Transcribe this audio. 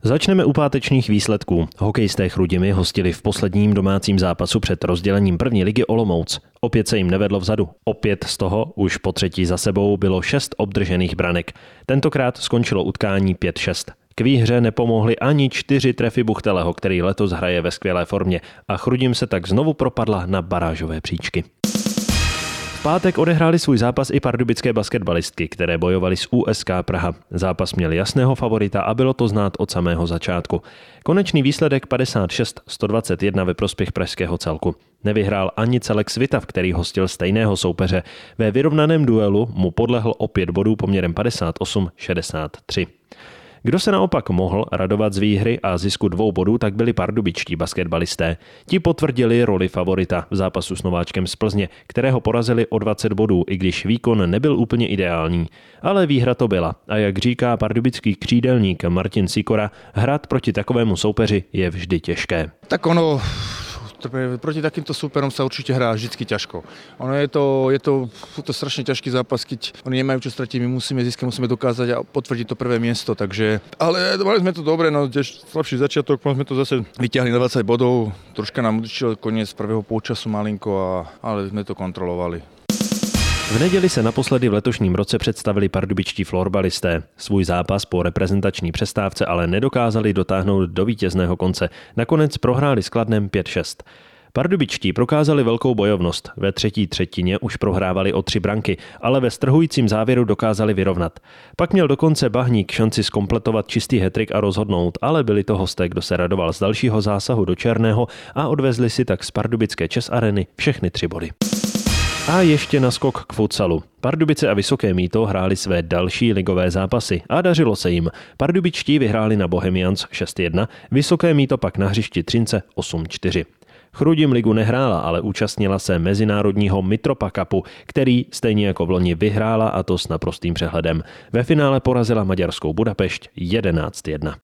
Začneme u pátečních výsledků. Hokejisté Chrudimi hostili v posledním domácím zápasu před rozdělením první ligy Olomouc. Opět se jim nevedlo vzadu. Opět z toho už po třetí za sebou bylo 6 obdržených branek. Tentokrát skončilo utkání 5-6. K výhře nepomohly ani 4 trefy Buchteleho, který letos hraje ve skvělé formě, a Chrudim se tak znovu propadla na barážové příčky. V pátek odehráli svůj zápas i pardubické basketbalistky, které bojovaly s USK Praha. Zápas měl jasného favorita a bylo to znát od samého začátku. Konečný výsledek 56-121 ve prospěch pražského celku. Nevyhrál ani celek Svitav, který hostil stejného soupeře. Ve vyrovnaném duelu mu podlehl o 5 bodů poměrem 58-63. Kdo se naopak mohl radovat z výhry a zisku 2 bodů, tak byli pardubičtí basketbalisté. Ti potvrdili roli favorita v zápasu s nováčkem z Plzně, kterého porazili o 20 bodů, i když výkon nebyl úplně ideální. Ale výhra to byla a jak říká pardubický křídelník Martin Sikora, hrát proti takovému soupeři je vždy těžké. Tak proti takýmto súperom sa určite hrá vždycky ťažko. Je to strašne ťažký zápas, keď oni nemajú čo stratiť, my musíme získať, musíme dokázať a potvrdiť to prvé miesto, takže ale mali sme to dobre, no tiež slabší začiatok, sme to zase vyťahli na 20 bodov, troška nám udičil koniec prvého polčasu malinko, ale sme to kontrolovali. V neděli se naposledy v letošním roce představili pardubičtí florbalisté. Svůj zápas po reprezentační přestávce ale nedokázali dotáhnout do vítězného konce. Nakonec prohráli s Kladnem 5-6. Pardubičtí prokázali velkou bojovnost. Ve třetí třetině už prohrávali o 3 branky, ale ve strhujícím závěru dokázali vyrovnat. Pak měl dokonce Bahník šanci zkompletovat čistý hattrick a rozhodnout, ale byli to hosté, kdo se radoval z dalšího zásahu do černého a odvezli si tak z pardubické Chess Areny všechny 3 body. A ještě naskok k futsalu. Pardubice a Vysoké Mýto hráli své další ligové zápasy a dařilo se jim. Pardubičtí vyhráli na Bohemians 6-1, Vysoké Mýto pak na hřišti Třince 8-4. Chrudim ligu nehrála, ale účastnila se mezinárodního Mitropa Cupu, který stejně jako v loni vyhrála, a to s naprostým přehledem. Ve finále porazila maďarskou Budapešť 11-1.